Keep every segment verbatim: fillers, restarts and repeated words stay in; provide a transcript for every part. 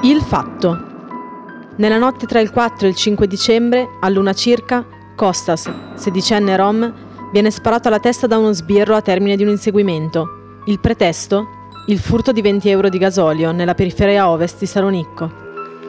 Il fatto. Nella notte tra il quattro e il cinque dicembre, all'una circa, Kostas, sedicenne rom, viene sparato alla testa da uno sbirro a termine di un inseguimento. Il pretesto? Il furto di venti euro di gasolio nella periferia ovest di Salonicco.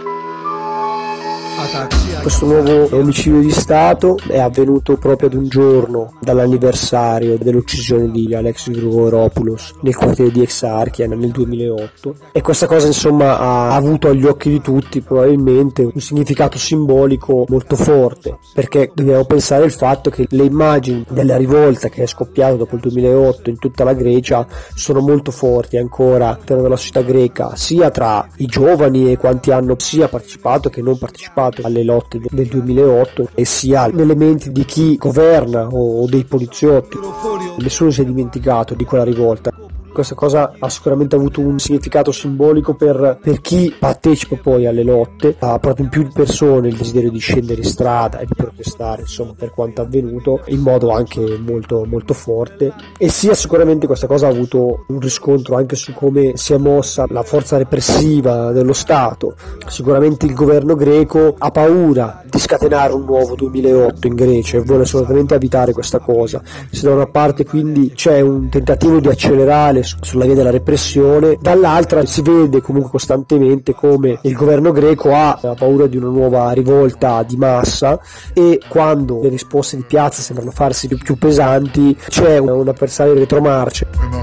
Questo nuovo omicidio di Stato è avvenuto proprio ad un giorno dall'anniversario dell'uccisione di Alexis Grigoropoulos nel quartiere di Exarchia nel duemilaotto, e questa cosa insomma ha avuto agli occhi di tutti probabilmente un significato simbolico molto forte, perché dobbiamo pensare al fatto che le immagini della rivolta che è scoppiata dopo il duemilaotto in tutta la Grecia sono molto forti ancora all'interno della società greca, sia tra i giovani e quanti hanno sia partecipato che non partecipato alle lotte del duemilaotto, e sia nelle menti di chi governa o dei poliziotti. Nessuno si è dimenticato di quella rivolta. Questa cosa ha sicuramente avuto un significato simbolico per, per chi partecipa poi alle lotte, ha proprio in più persone il desiderio di scendere in strada e di protestare insomma per quanto avvenuto in modo anche molto molto forte, e sia sicuramente questa cosa ha avuto un riscontro anche su come si è mossa la forza repressiva dello Stato. Sicuramente il governo greco ha paura di scatenare un nuovo duemilaotto in Grecia e vuole assolutamente evitare questa cosa. Se da una parte quindi c'è un tentativo di accelerare sulla via della repressione, dall'altra si vede comunque costantemente come il governo greco ha paura di una nuova rivolta di massa, e quando le risposte di piazza sembrano farsi più, più pesanti c'è un, un avversario in retromarcia.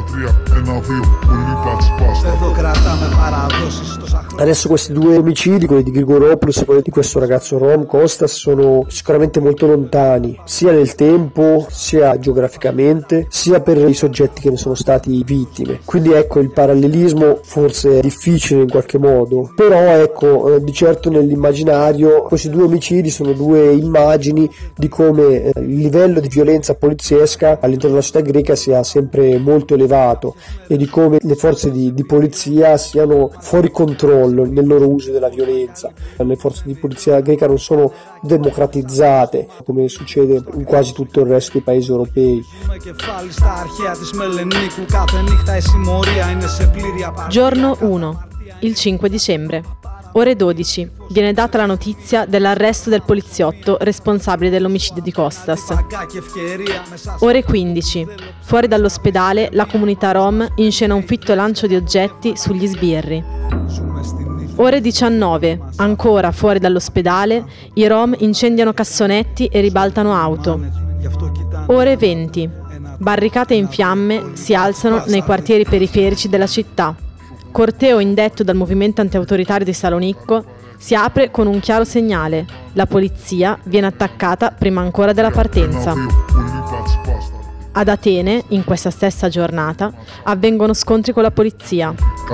Adesso questi due omicidi, quelli di Grigoropoulos e quelli di questo ragazzo rom Kostas, sono sicuramente molto lontani sia nel tempo sia geograficamente, sia per i soggetti che ne sono stati vittime, quindi ecco il parallelismo forse è difficile in qualche modo, però ecco di certo nell'immaginario questi due omicidi sono due immagini di come il livello di violenza poliziesca all'interno della città greca sia sempre molto elevato e di come le forze di, di polizia siano fuori controllo nel loro uso della violenza. Le forze di polizia greca non sono democratizzate come succede in quasi tutto il resto dei paesi europei. Giorno uno, il cinque dicembre. Ore dodici. Viene data la notizia dell'arresto del poliziotto responsabile dell'omicidio di Kostas. Ore quindici. Fuori dall'ospedale la comunità rom inscena un fitto lancio di oggetti sugli sbirri. Ore diciannove. Ancora fuori dall'ospedale i rom incendiano cassonetti e ribaltano auto. Ore venti. Barricate in fiamme si alzano nei quartieri periferici della città. Corteo indetto dal movimento antiautoritario di Salonicco si apre con un chiaro segnale: la polizia viene attaccata prima ancora della partenza. Ad Atene, in questa stessa giornata, avvengono scontri con la polizia.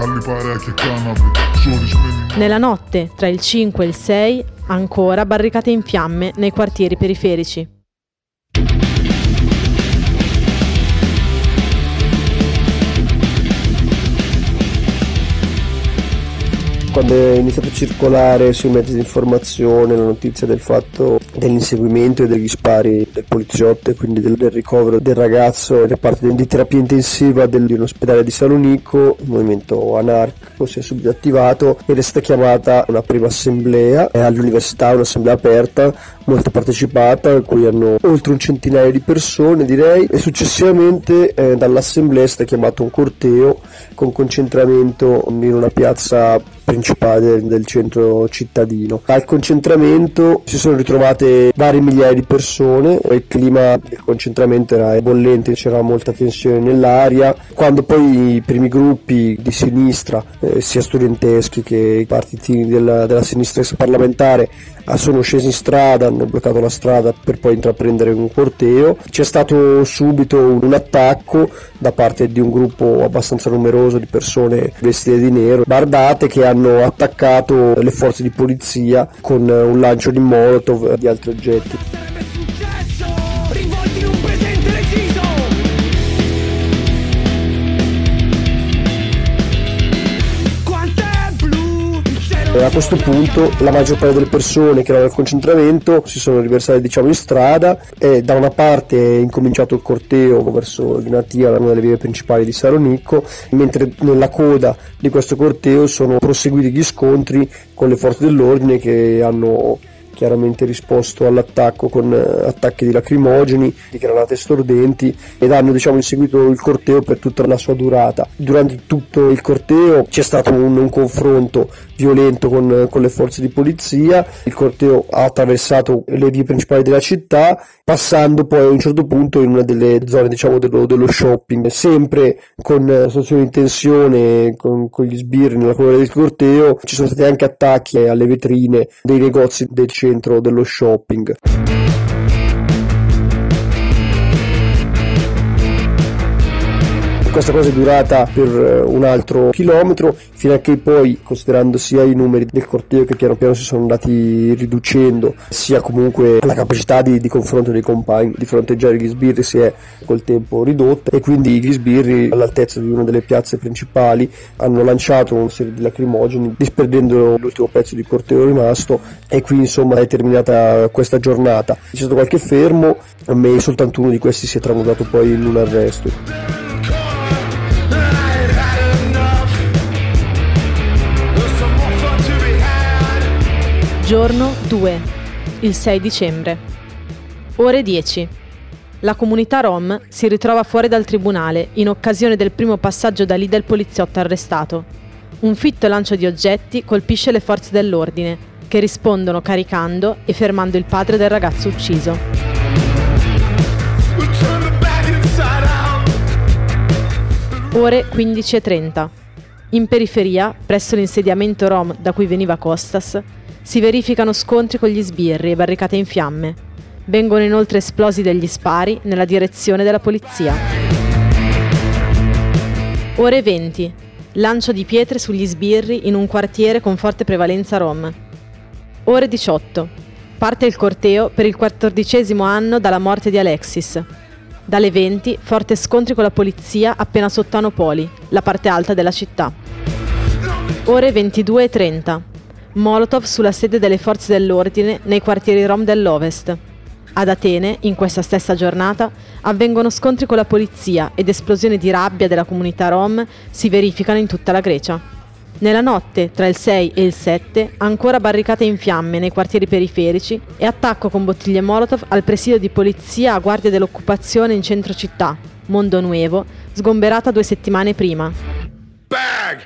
Nella notte tra il cinque e il sei, ancora barricate in fiamme nei quartieri periferici. Quando è iniziato a circolare sui mezzi di informazione la notizia del fatto dell'inseguimento e degli spari del poliziotto e quindi del, del ricovero del ragazzo nel reparto di terapia intensiva del, di un ospedale di Salonicco, il movimento anarchico si è subito attivato ed è stata chiamata una prima assemblea all'università, un'assemblea aperta molto partecipata, in cui hanno oltre un centinaio di persone direi, e successivamente eh, dall'assemblea è stato chiamato un corteo con concentramento in una piazza principale del centro cittadino. Al concentramento si sono ritrovate varie migliaia di persone, il clima del concentramento era bollente, c'era molta tensione nell'aria. Quando poi i primi gruppi di sinistra, eh, sia studenteschi che i partiti della, della sinistra parlamentare, sono scesi in strada, hanno bloccato la strada per poi intraprendere un corteo, c'è stato subito un attacco da parte di un gruppo abbastanza numeroso di persone vestite di nero, bardate, che hanno attaccato le forze di polizia con un lancio di molotov e di altri oggetti. E a questo punto la maggior parte delle persone che erano al concentramento si sono riversate, diciamo, in strada, e da una parte è incominciato il corteo verso Egnatia, una delle vie principali di Salonicco, mentre nella coda di questo corteo sono proseguiti gli scontri con le forze dell'ordine, che hanno chiaramente risposto all'attacco con attacchi di lacrimogeni, di granate stordenti, ed hanno, diciamo, inseguito il corteo per tutta la sua durata. Durante tutto il corteo c'è stato un, un confronto violento con, con le forze di polizia. Il corteo ha attraversato le vie principali della città, passando poi a un certo punto in una delle zone, diciamo, dello, dello shopping, sempre con situazioni di tensione, con, con gli sbirri nella coda del corteo. Ci sono stati anche attacchi alle vetrine dei negozi del centro dello shopping. Questa cosa è durata per un altro chilometro, fino a che poi, considerando sia i numeri del corteo che piano piano si sono andati riducendo, sia comunque la capacità di, di confronto dei compagni di fronteggiare gli sbirri si è col tempo ridotta, e quindi gli sbirri, all'altezza di una delle piazze principali, hanno lanciato una serie di lacrimogeni, disperdendo l'ultimo pezzo di corteo rimasto, e qui insomma è terminata questa giornata. C'è stato qualche fermo, a me soltanto uno di questi si è tramudato poi in un arresto. Giorno due, il sei dicembre. Ore dieci. La comunità rom si ritrova fuori dal tribunale in occasione del primo passaggio da lì del poliziotto arrestato. Un fitto lancio di oggetti colpisce le forze dell'ordine, che rispondono caricando e fermando il padre del ragazzo ucciso. Ore quindici e trenta. In periferia, presso l'insediamento rom da cui veniva Costas, si verificano scontri con gli sbirri e barricate in fiamme. Vengono inoltre esplosi degli spari nella direzione della polizia. Ore venti. Lancio di pietre sugli sbirri in un quartiere con forte prevalenza rom. Ore diciotto. Parte il corteo per il quattordicesimo anno dalla morte di Alexis. Dalle venti, forte scontri con la polizia appena sotto Anopoli, la parte alta della città. Ore ventidue e trenta. Molotov sulla sede delle forze dell'ordine nei quartieri rom dell'Ovest. Ad Atene, in questa stessa giornata, avvengono scontri con la polizia ed esplosioni di rabbia della comunità rom si verificano in tutta la Grecia. Nella notte, tra il sei e il sette, ancora barricate in fiamme nei quartieri periferici e attacco con bottiglie Molotov al presidio di polizia a guardia dell'occupazione in centro città, Mondo Nuevo, sgomberata due settimane prima. Bag!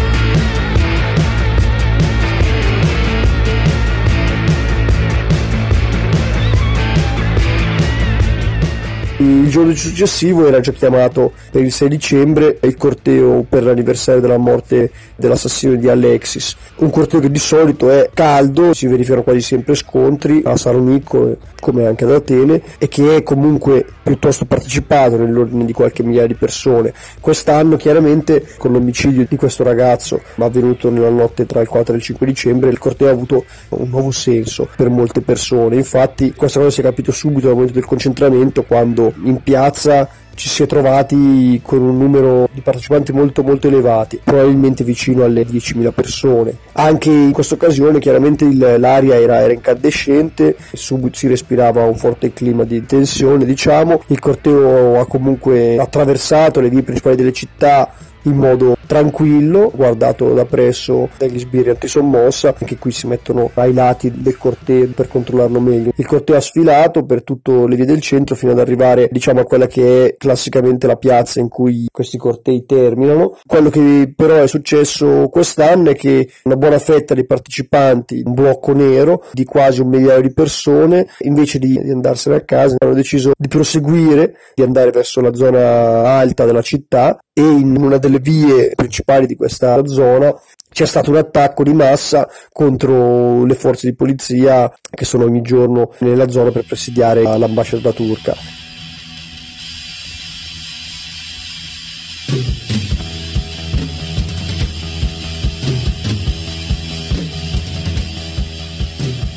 Il giorno successivo era già chiamato per il sei dicembre il corteo per l'anniversario della morte dell'assassino di Alexis. Un corteo che di solito è caldo, si verificano quasi sempre scontri a Salonicco come anche ad Atene, e che è comunque piuttosto partecipato nell'ordine di qualche migliaia di persone. Quest'anno chiaramente, con l'omicidio di questo ragazzo avvenuto nella notte tra il quattro e il cinque dicembre, il corteo ha avuto un nuovo senso per molte persone. Infatti questa cosa si è capito subito dal momento del concentramento, quando in piazza ci si è trovati con un numero di partecipanti molto molto elevati, probabilmente vicino alle diecimila persone. Anche in questa occasione chiaramente il, l'aria era, era incandescente, subito si respirava un forte clima di tensione, diciamo. Il corteo ha comunque attraversato le vie principali delle città in modo tranquillo, guardato da presso dagli sbirri antisommossa. Anche qui si mettono ai lati del corteo per controllarlo meglio. Il corteo ha sfilato per tutte le vie del centro fino ad arrivare, diciamo, a quella che è classicamente la piazza in cui questi cortei terminano. Quello che però è successo quest'anno è che una buona fetta dei partecipanti, un blocco nero di quasi un migliaio di persone, invece di andarsene a casa, hanno deciso di proseguire, di andare verso la zona alta della città, e in una delle vie principali di questa zona c'è stato un attacco di massa contro le forze di polizia che sono ogni giorno nella zona per presidiare l'ambasciata turca.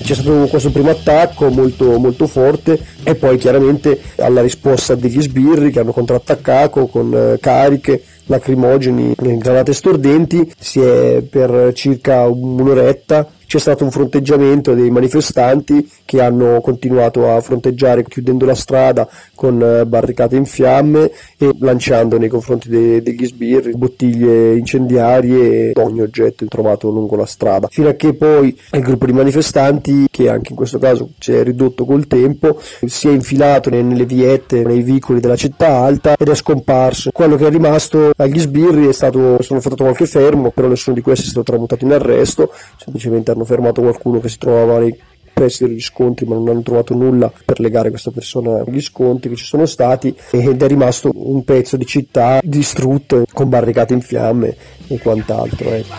C'è stato questo primo attacco molto, molto forte e poi chiaramente alla risposta degli sbirri che hanno contrattaccato con eh, cariche, lacrimogeni e granate stordenti. Si è per circa un'oretta c'è stato un fronteggiamento dei manifestanti che hanno continuato a fronteggiare chiudendo la strada con barricate in fiamme e lanciando nei confronti de- degli sbirri bottiglie incendiarie e ogni oggetto trovato lungo la strada, fino a che poi il gruppo di manifestanti, che anche in questo caso si è ridotto col tempo, si è infilato nelle viette, nei vicoli della città alta ed è scomparso. Quello che è rimasto agli sbirri è stato, sono stato qualche fermo, però nessuno di questi è stato tramutato in arresto, semplicemente hanno fermato qualcuno che si trovava nei pressi degli scontri, ma non hanno trovato nulla per legare questa persona agli scontri che ci sono stati, ed è rimasto un pezzo di città distrutto con barricate in fiamme e quant'altro, ecco.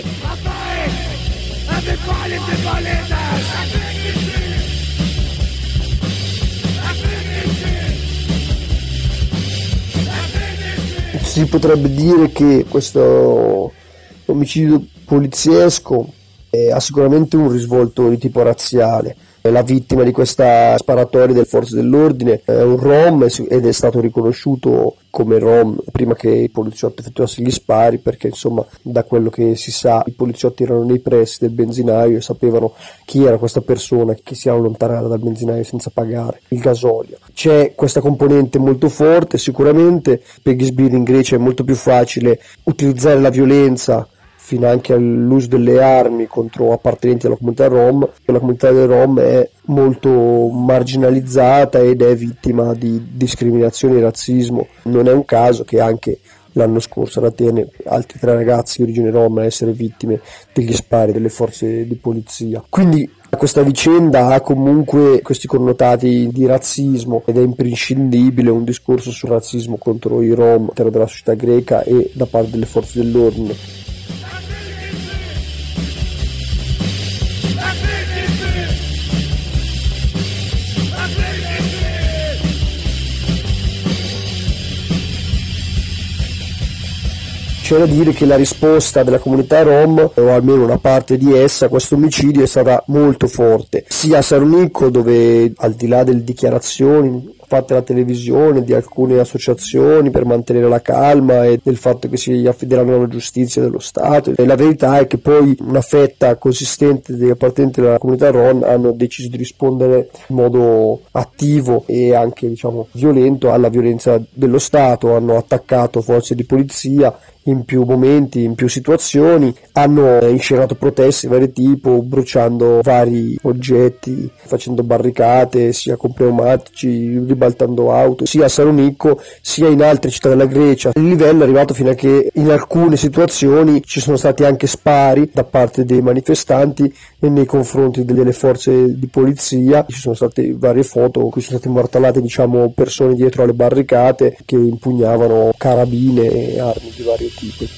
Si potrebbe dire che questo omicidio poliziesco Eh, ha sicuramente un risvolto di tipo razziale. La vittima di questa sparatoria delle forze dell'ordine è un rom ed è stato riconosciuto come rom prima che i poliziotti effettuassero gli spari, perché insomma da quello che si sa i poliziotti erano nei pressi del benzinaio e sapevano chi era questa persona che si è allontanata dal benzinaio senza pagare il gasolio. C'è questa componente molto forte sicuramente. Per gli sbirri in Grecia è molto più facile utilizzare la violenza fino anche all'uso delle armi contro appartenenti alla comunità rom. La comunità dei rom è molto marginalizzata ed è vittima di discriminazione e razzismo. Non è un caso che anche l'anno scorso ad Atene altri tre ragazzi di origine rom a essere vittime degli spari delle forze di polizia. Quindi questa vicenda ha comunque questi connotati di razzismo ed è imprescindibile un discorso sul razzismo contro i rom all'interno della società greca e da parte delle forze dell'ordine. C'è da dire che la risposta della comunità rom, o almeno una parte di essa, a questo omicidio è stata molto forte, sia a Salonicco, dove al di là delle dichiarazioni fatte alla televisione di alcune associazioni per mantenere la calma e del fatto che si affideranno alla giustizia dello Stato, e la verità è che poi una fetta consistente degli appartenenti alla comunità rom hanno deciso di rispondere in modo attivo e anche diciamo violento alla violenza dello Stato. Hanno attaccato forze di polizia in più momenti, in più situazioni, hanno inscenato proteste di vario tipo, bruciando vari oggetti, facendo barricate sia con pneumatici, ribaltando auto, sia a Salonicco sia in altre città della Grecia. Il livello è arrivato fino a che in alcune situazioni ci sono stati anche spari da parte dei manifestanti e nei confronti delle forze di polizia. Ci sono state varie foto in cui sono state immortalate diciamo persone dietro alle barricate che impugnavano carabine e armi di vario tipo.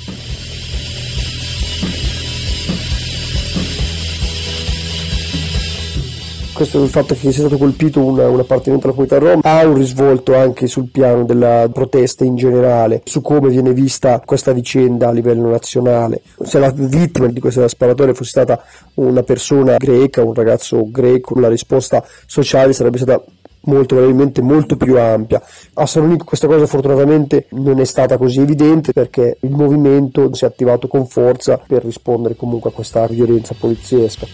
Questo è il fatto che sia stato colpito un, un appartenente alla comunità rom ha un risvolto anche sul piano della protesta in generale, su come viene vista questa vicenda a livello nazionale. Se la vittima di questa sparatoria fosse stata una persona greca, un ragazzo greco, la risposta sociale sarebbe stata molto probabilmente molto più ampia. A Salonicco questa cosa fortunatamente non è stata così evidente, perché il movimento si è attivato con forza per rispondere comunque a questa violenza poliziesca.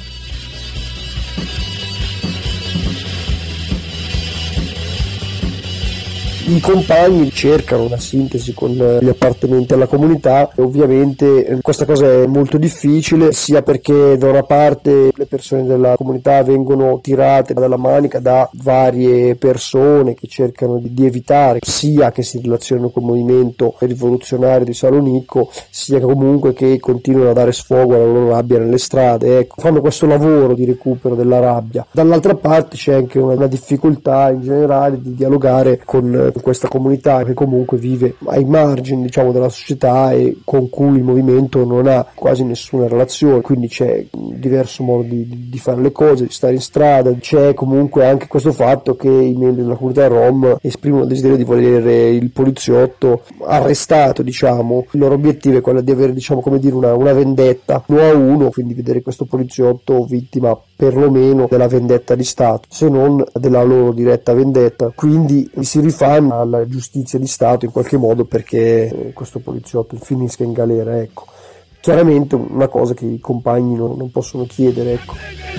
I compagni cercano una sintesi con gli appartenenti alla comunità e ovviamente questa cosa è molto difficile, sia perché da una parte le persone della comunità vengono tirate dalla manica da varie persone che cercano di evitare sia che si relazionino col movimento rivoluzionario di Salonicco, sia comunque che continuano a dare sfogo alla loro rabbia nelle strade. Ecco, fanno questo lavoro di recupero della rabbia. Dall'altra parte c'è anche una difficoltà in generale di dialogare con in questa comunità che comunque vive ai margini, diciamo, della società e con cui il movimento non ha quasi nessuna relazione, quindi c'è un diverso modo di, di fare le cose, di stare in strada. C'è comunque anche questo fatto che i membri della comunità rom esprimono il desiderio di volere il poliziotto arrestato, diciamo. Il loro obiettivo è quello di avere, diciamo, come dire, una, una vendetta uno a uno, quindi vedere questo poliziotto vittima perlomeno della vendetta di Stato, se non della loro diretta vendetta. Quindi si rifanno alla giustizia di Stato in qualche modo perché questo poliziotto finisca in galera, ecco. Chiaramente una cosa che i compagni non, non possono chiedere, ecco.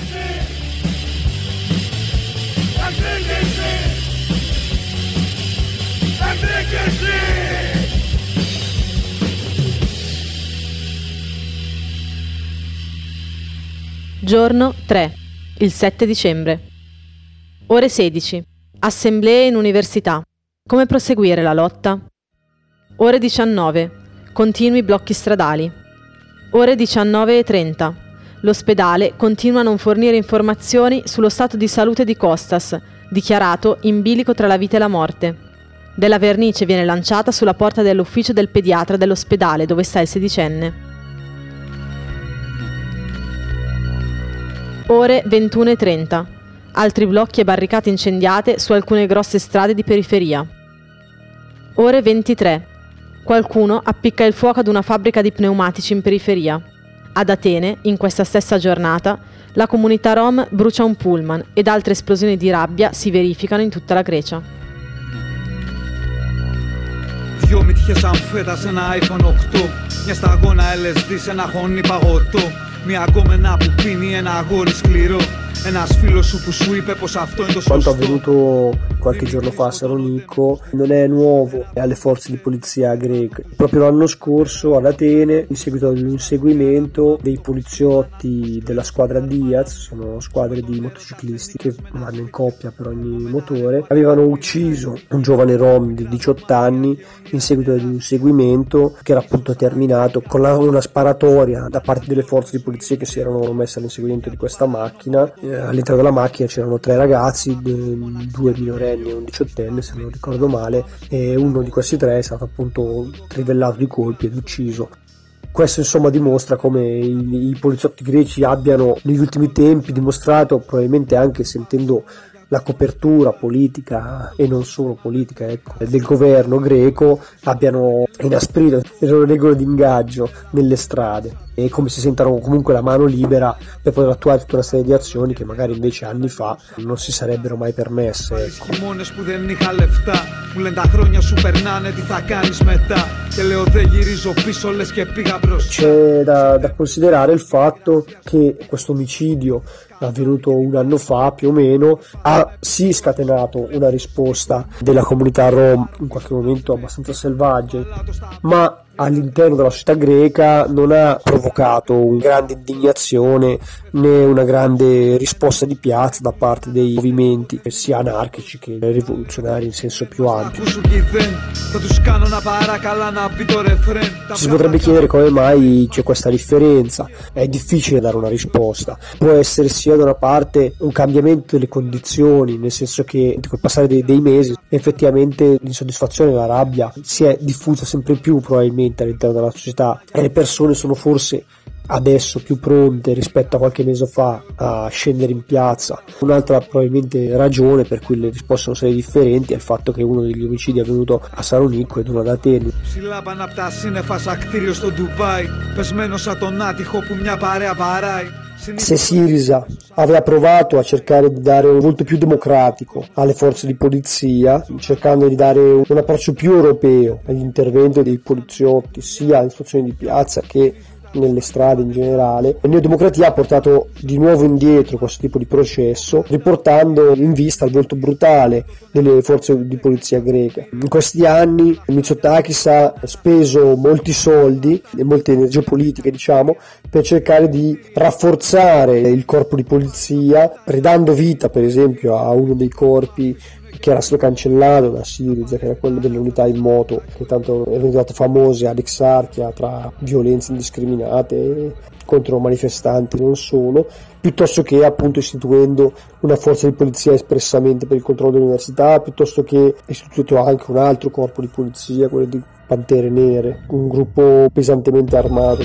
Giorno tre, il sette dicembre. Ore sedici. Assemblee in università. Come proseguire la lotta? Ore diciannove. Continui blocchi stradali. Ore diciannove e trenta. L'ospedale continua a non fornire informazioni sullo stato di salute di Costas, dichiarato in bilico tra la vita e la morte. Della vernice viene lanciata sulla porta dell'ufficio del pediatra dell'ospedale dove sta il sedicenne. Ore ventuno e trenta. Altri blocchi e barricate incendiate su alcune grosse strade di periferia. Ore ventitré. Qualcuno appicca il fuoco ad una fabbrica di pneumatici in periferia. Ad Atene, in questa stessa giornata, la comunità rom brucia un pullman ed altre esplosioni di rabbia si verificano in tutta la Grecia. Δυο μύτιες αμφέτα σε ένα άιφον οκτώ. Μια σταγόνα ελ ες ντι σε ένα χωνί παγωτό. Μια γκόμενα που πίνει ένα αγόρι σκληρό. Ένας φίλος σου που σου είπε πως αυτό είναι το σωστό. Quanto avvenuto qualche giorno fa a Salonicco non è nuovo alle forze di polizia greche. Proprio l'anno scorso ad Atene, in seguito ad un inseguimento dei poliziotti della squadra Diaz, sono squadre di motociclisti che vanno in coppia per ogni motore, avevano ucciso un giovane rom di diciotto anni in seguito ad un inseguimento che era appunto terminato con la, una sparatoria da parte delle forze di polizia che si erano messe all'inseguimento di questa macchina. Eh, all'interno della macchina c'erano tre ragazzi, due minorenni e un diciottenne se non ricordo male, e uno di questi tre è stato appunto trivellato di colpi ed ucciso. Questo insomma dimostra come i, i poliziotti greci abbiano negli ultimi tempi dimostrato, probabilmente anche sentendo la copertura politica e non solo politica, ecco, del governo greco, abbiano inasprito le loro regole di ingaggio nelle strade e come si sentano comunque la mano libera per poter attuare tutta una serie di azioni che magari invece anni fa non si sarebbero mai permesse, ecco. C'è da, da considerare il fatto che questo omicidio avvenuto un anno fa più o meno ha sì scatenato una risposta della comunità rom in qualche momento abbastanza selvaggia, ma all'interno della società greca non ha provocato una grande indignazione né una grande risposta di piazza da parte dei movimenti sia anarchici che rivoluzionari in senso più ampio. Ci si potrebbe chiedere come mai c'è questa differenza. È difficile dare una risposta. Può essere sia da una parte un cambiamento delle condizioni, nel senso che col passare dei, dei mesi effettivamente l'insoddisfazione e la rabbia si è diffusa sempre più probabilmente all'interno della società e le persone sono forse adesso più pronte rispetto a qualche mese fa a scendere in piazza. Un'altra probabilmente ragione per cui le risposte sono state differenti è il fatto che uno degli omicidi è avvenuto a Salonicco ed uno ad Atene. Se Siriza aveva provato a cercare di dare un volto più democratico alle forze di polizia, cercando di dare un approccio più europeo agli interventi dei poliziotti sia in situazioni di piazza che nelle strade in generale, la neodemocrazia ha portato di nuovo indietro questo tipo di processo, riportando in vista il volto brutale delle forze di polizia greche. In questi anni Mitsotakis ha speso molti soldi e molte energie politiche, diciamo, per cercare di rafforzare il corpo di polizia, ridando vita per esempio a uno dei corpi che era stato cancellato da Syriza, che era quello delle unità in moto, che tanto erano diventate famose ad Exarchia tra violenze indiscriminate contro manifestanti, non solo, piuttosto che appunto istituendo una forza di polizia espressamente per il controllo dell'università, piuttosto che istituito anche un altro corpo di polizia, quello di Pantere Nere, un gruppo pesantemente armato.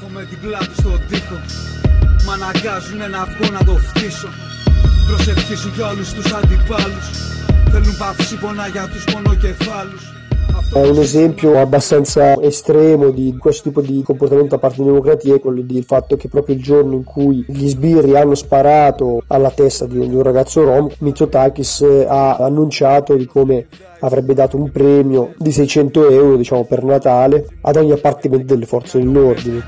Μ' αναγκάζουνε να βγω να το φτύσω. Προσευχήσου για όλους τους αντιπάλους. Θέλουν παύση πονά για τους πονοκεφάλους. È un esempio abbastanza estremo di questo tipo di comportamento da parte dei democrati è quello del fatto che proprio il giorno in cui gli sbirri hanno sparato alla testa di un, di un ragazzo rom, Mitsotakis ha annunciato di come avrebbe dato un premio di seicento euro, diciamo, per Natale ad ogni appartenente delle forze dell'ordine.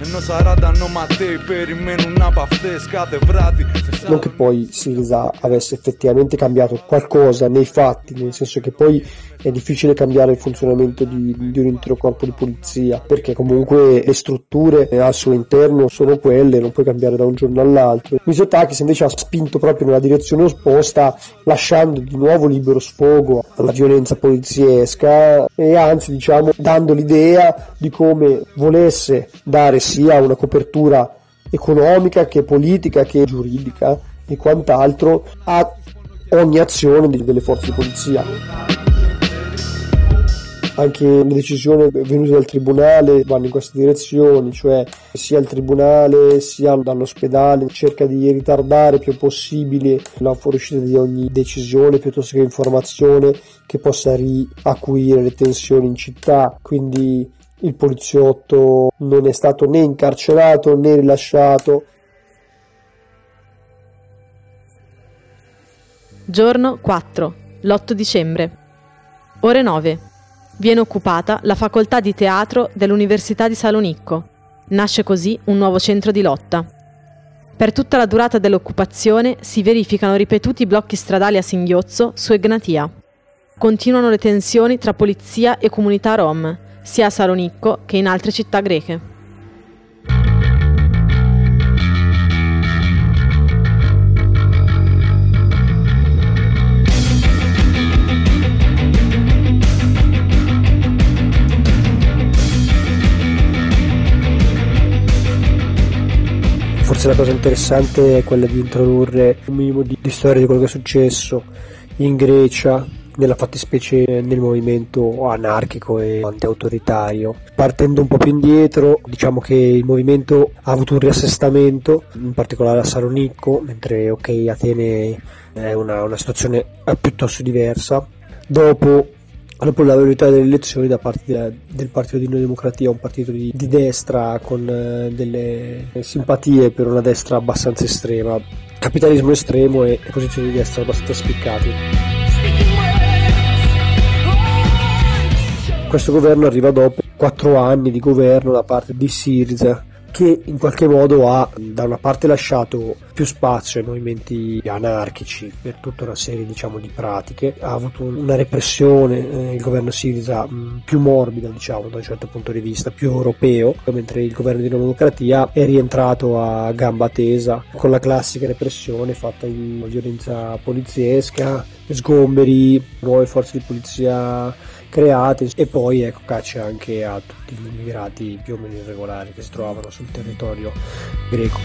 Non che poi Syriza avesse effettivamente cambiato qualcosa nei fatti, nel senso che poi è difficile cambiare il funzionamento di, di un intero corpo di polizia, perché comunque le strutture al suo interno sono quelle, non puoi cambiare da un giorno all'altro. Mitsotakis invece ha spinto proprio nella direzione opposta, lasciando di nuovo libero sfogo alla violenza poliziesca e anzi, diciamo, dando l'idea di come volesse dare sia una copertura economica che politica che giuridica e quant'altro a ogni azione delle forze di polizia. Anche le decisioni venute dal tribunale vanno in queste direzioni, cioè sia il tribunale sia dall'ospedale cerca di ritardare il più possibile la fuoriuscita di ogni decisione piuttosto che informazione che possa riacuire le tensioni in città, quindi il poliziotto non è stato né incarcerato né rilasciato. Giorno quattro, l'otto dicembre, ore nove. Viene occupata la facoltà di teatro dell'Università di Salonicco. Nasce così un nuovo centro di lotta. Per tutta la durata dell'occupazione si verificano ripetuti blocchi stradali a singhiozzo su Egnatia. Continuano le tensioni tra polizia e comunità rom, sia a Salonicco che in altre città greche. Forse la cosa interessante è quella di introdurre un minimo di, di storia di quello che è successo in Grecia, nella fattispecie nel movimento anarchico e anti-autoritario. Partendo un po' più indietro, diciamo che il movimento ha avuto un riassestamento, in particolare a Salonicco, mentre ok, Atene è una, una situazione piuttosto diversa. Dopo Dopo la verità delle elezioni da parte del Partito di Democrazia, un partito di, di destra con eh, delle simpatie per una destra abbastanza estrema, capitalismo estremo e posizioni di destra abbastanza spiccate. Questo governo arriva dopo quattro anni di governo da parte di Syriza, che in qualche modo ha da una parte lasciato più spazio ai movimenti anarchici per tutta una serie, diciamo, di pratiche, ha avuto una repressione, eh, il governo Syriza mh, più morbida, diciamo, da un certo punto di vista, più europeo, mentre il governo di Democrazia è rientrato a gamba tesa con la classica repressione fatta di violenza poliziesca, sgomberi, nuove forze di polizia create e poi ecco caccia anche a tutti gli immigrati più o meno irregolari che si trovavano sul territorio greco.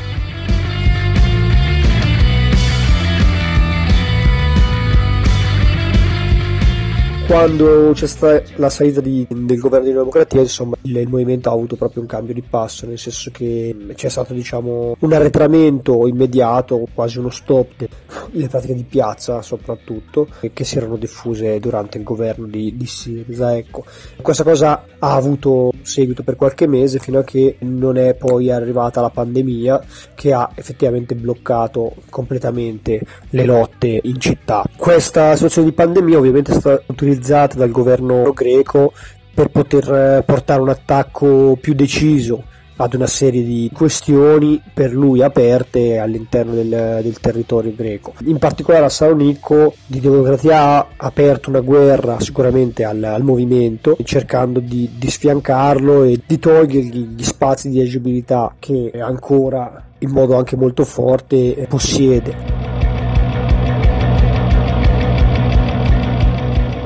Quando c'è stata la salita di, del governo di Democrazia, insomma, il, il movimento ha avuto proprio un cambio di passo, nel senso che c'è stato, diciamo, un arretramento immediato, quasi uno stop delle pratiche di piazza soprattutto, che si erano diffuse durante il governo di, di Syriza. Ecco. Questa cosa ha avuto seguito per qualche mese fino a che non è poi arrivata la pandemia, che ha effettivamente bloccato completamente le lotte in città. Questa situazione di pandemia ovviamente è stata utilizzata dal governo greco per poter portare un attacco più deciso ad una serie di questioni per lui aperte all'interno del, del territorio greco. In particolare a Salonicco di Democrazia ha aperto una guerra sicuramente al, al movimento, cercando di, di sfiancarlo e di togliergli gli spazi di agibilità che ancora in modo anche molto forte possiede.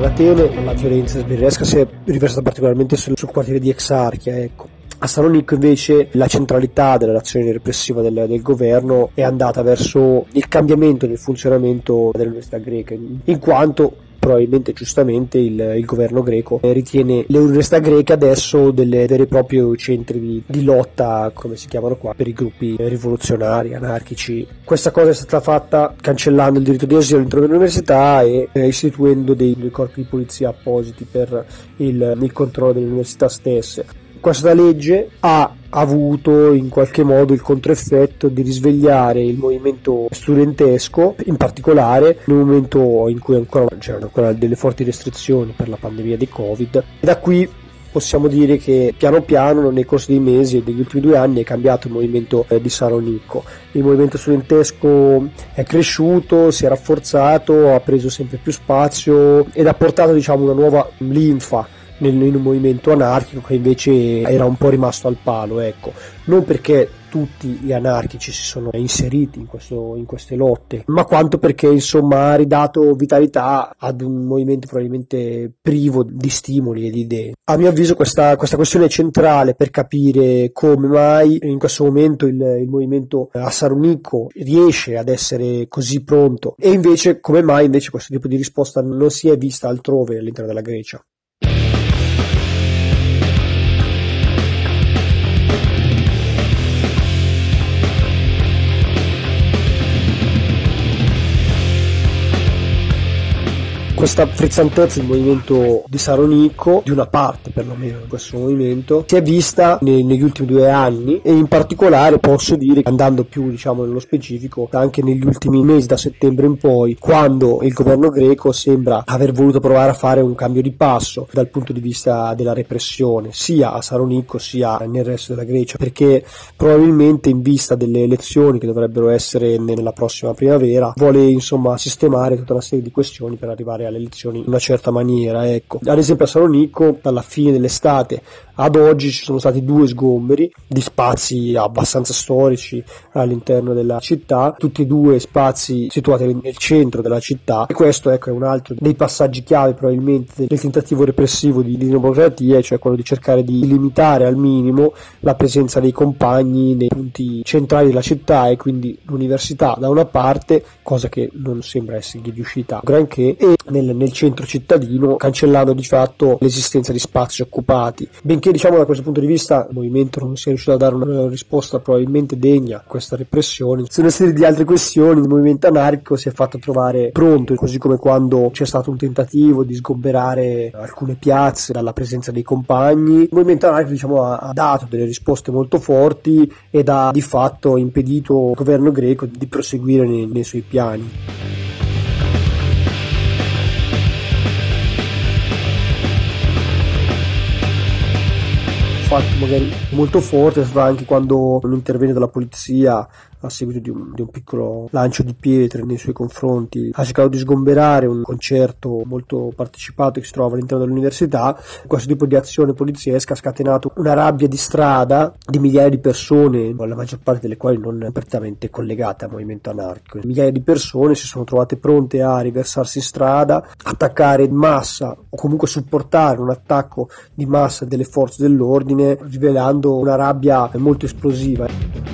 Atene la violenza sbirresca si è riversata particolarmente sul, sul quartiere di Exarchia, ecco. A Salonicco invece la centralità dell'azione repressiva del, del governo è andata verso il cambiamento del funzionamento dell'università greca, in quanto probabilmente giustamente il, il governo greco ritiene le università greche adesso delle veri e propri centri di, di lotta, come si chiamano qua, per i gruppi rivoluzionari, anarchici. Questa cosa è stata fatta cancellando il diritto di asilo all'interno dell'università e eh, istituendo dei, dei corpi di polizia appositi per il, il controllo delle università stesse. Questa legge ha avuto in qualche modo il controeffetto di risvegliare il movimento studentesco, in particolare nel momento in cui ancora c'erano ancora delle forti restrizioni per la pandemia di Covid, e da qui possiamo dire che piano piano nel corso dei mesi e degli ultimi due anni è cambiato il movimento eh, di Salonicco. Il movimento studentesco è cresciuto, si è rafforzato, ha preso sempre più spazio ed ha portato, diciamo, una nuova linfa in un movimento anarchico che invece era un po' rimasto al palo, ecco. Non perché tutti gli anarchici si sono inseriti in, questo, in queste lotte, ma quanto perché insomma ha ridato vitalità ad un movimento probabilmente privo di stimoli e di idee. A mio avviso questa, questa questione è centrale per capire come mai in questo momento il, il movimento a Salonicco riesce ad essere così pronto e invece come mai invece questo tipo di risposta non si è vista altrove all'interno della Grecia. Questa frizzantezza del movimento di Salonicco, di una parte perlomeno di questo movimento, si è vista ne- negli ultimi due anni e in particolare posso dire, andando più diciamo nello specifico, anche negli ultimi mesi da settembre in poi, quando il governo greco sembra aver voluto provare a fare un cambio di passo dal punto di vista della repressione, sia a Salonicco sia nel resto della Grecia, perché probabilmente in vista delle elezioni che dovrebbero essere nella prossima primavera vuole insomma sistemare tutta una serie di questioni per arrivare alle elezioni in una certa maniera, ecco. Ad esempio a Salonicco dalla fine dell'estate ad oggi ci sono stati due sgomberi di spazi abbastanza storici all'interno della città, tutti e due spazi situati nel centro della città, e questo ecco è un altro dei passaggi chiave probabilmente del tentativo repressivo di, di democrazia, cioè quello di cercare di limitare al minimo la presenza dei compagni nei punti centrali della città, e quindi l'università da una parte, cosa che non sembra essergli riuscita granché, e nel, nel centro cittadino, cancellando di fatto l'esistenza di spazi occupati. Benché diciamo da questo punto di vista il movimento non sia riuscito a dare una risposta probabilmente degna a questa repressione, su una serie di altre questioni il movimento anarchico si è fatto trovare pronto, così come quando c'è stato un tentativo di sgomberare alcune piazze dalla presenza dei compagni. Il movimento anarchico diciamo ha, ha dato delle risposte molto forti ed ha di fatto impedito al governo greco di proseguire nei, nei suoi piani. Fatto magari molto forte è stato anche quando un intervento della polizia a seguito di un, di un piccolo lancio di pietre nei suoi confronti ha cercato di sgomberare un concerto molto partecipato che si trova all'interno dell'università. Questo tipo di azione poliziesca ha scatenato una rabbia di strada di migliaia di persone, la maggior parte delle quali non prettamente collegate al movimento anarchico. Migliaia di persone si sono trovate pronte a riversarsi in strada, attaccare in massa o comunque supportare un attacco di massa delle forze dell'ordine, rivelando una rabbia molto esplosiva.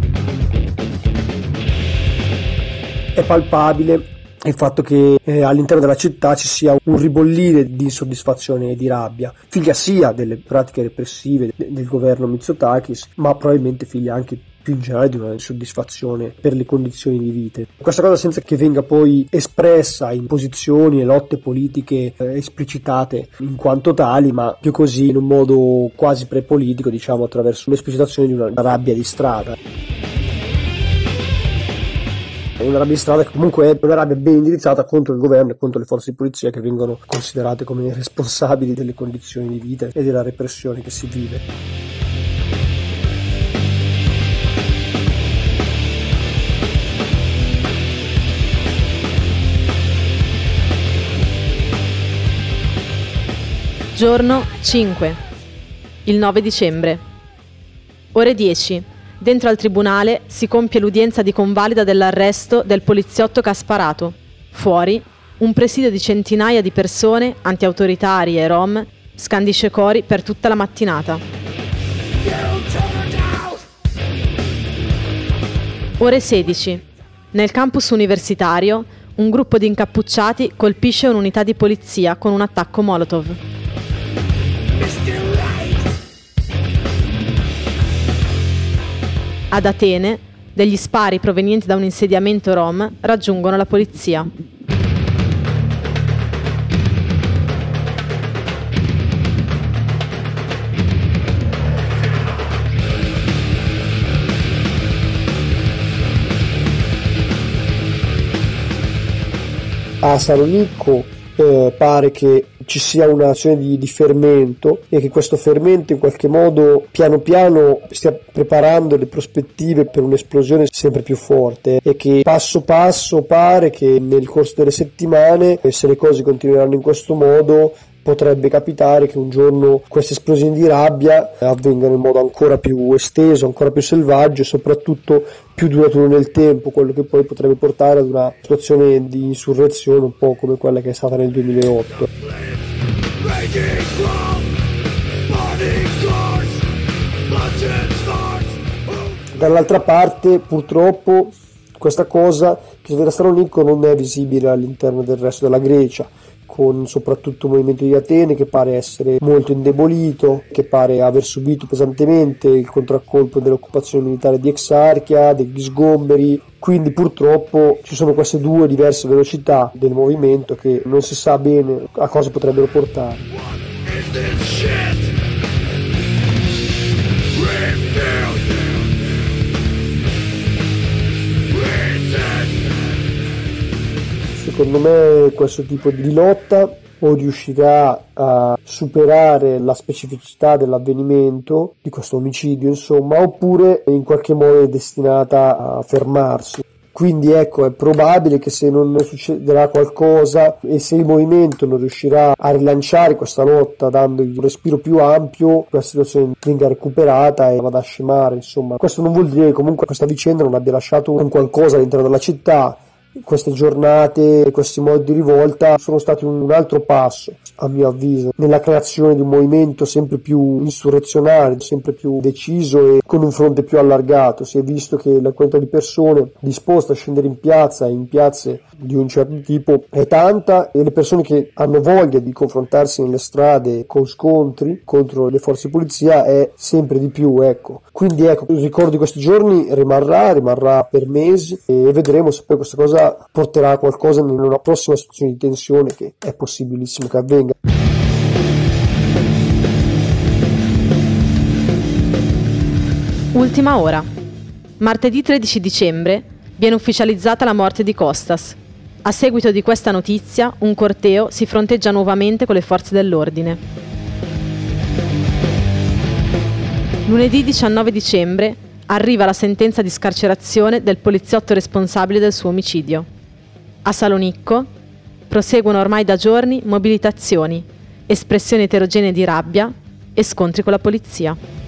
È palpabile il fatto che eh, all'interno della città ci sia un ribollire di insoddisfazione e di rabbia, figlia sia delle pratiche repressive de- del governo Mitsotakis, ma probabilmente figlia anche più in generale di una insoddisfazione per le condizioni di vita. Questa cosa senza che venga poi espressa in posizioni e lotte politiche eh, esplicitate in quanto tali, ma più così in un modo quasi prepolitico, diciamo, attraverso l'esplicitazione di una rabbia di strada. Una rabbia di strada che comunque è una rabbia ben indirizzata contro il governo e contro le forze di polizia che vengono considerate come responsabili delle condizioni di vita e della repressione che si vive. Giorno cinque, il nove dicembre, ore dieci. Dentro al tribunale si compie l'udienza di convalida dell'arresto del poliziotto che ha sparato. Fuori, Un presidio di centinaia di persone, anti-autoritari e rom, scandisce cori per tutta la mattinata. Ore sedici. Nel campus universitario, un gruppo di incappucciati colpisce un'unità di polizia con un attacco Molotov. Ad Atene, degli spari provenienti da un insediamento rom raggiungono la polizia. A Salonicco eh, pare che ci sia un'azione di, di fermento e che questo fermento in qualche modo piano piano stia preparando le prospettive per un'esplosione sempre più forte e che passo passo pare che nel corso delle settimane, se le cose continueranno in questo modo, potrebbe capitare che un giorno queste esplosioni di rabbia avvengano in modo ancora più esteso, ancora più selvaggio e soprattutto più duraturo nel tempo, quello che poi potrebbe portare ad una situazione di insurrezione un po' come quella che è stata nel duemilaotto. Dall'altra parte, purtroppo, questa cosa che succede a Salonicco non è visibile all'interno del resto della Grecia, con soprattutto il movimento di Atene che pare essere molto indebolito, che pare aver subito pesantemente il contraccolpo dell'occupazione militare di Exarchia, degli sgomberi, quindi purtroppo ci sono queste due diverse velocità del movimento che non si sa bene a cosa potrebbero portare. Secondo me questo tipo di lotta o riuscirà a superare la specificità dell'avvenimento, di questo omicidio insomma, oppure in qualche modo è destinata a fermarsi. Quindi ecco, è probabile che se non succederà qualcosa e se il movimento non riuscirà a rilanciare questa lotta dando un respiro più ampio, la situazione venga recuperata e vada a scemare, insomma. Questo non vuol dire che comunque questa vicenda non abbia lasciato un qualcosa all'interno della città. Queste giornate e questi modi di rivolta sono stati un altro passo, a mio avviso, nella creazione di un movimento sempre più insurrezionale, sempre più deciso e con un fronte più allargato. Si è visto che la quantità di persone disposte a scendere in piazza e in piazze di un certo tipo è tanta e le persone che hanno voglia di confrontarsi nelle strade con scontri contro le forze di polizia è sempre di più, ecco. Quindi ecco, il ricordo di questi giorni rimarrà, rimarrà per mesi e vedremo se poi questa cosa porterà a qualcosa in una prossima situazione di tensione che è possibilissimo che avvenga. Ultima ora. Martedì tredici dicembre viene ufficializzata la morte di Kostas. A seguito di questa notizia, un corteo si fronteggia nuovamente con le forze dell'ordine. Lunedì diciannove dicembre arriva la sentenza di scarcerazione del poliziotto responsabile del suo omicidio. A Salonicco proseguono ormai da giorni mobilitazioni, espressioni eterogenee di rabbia e scontri con la polizia.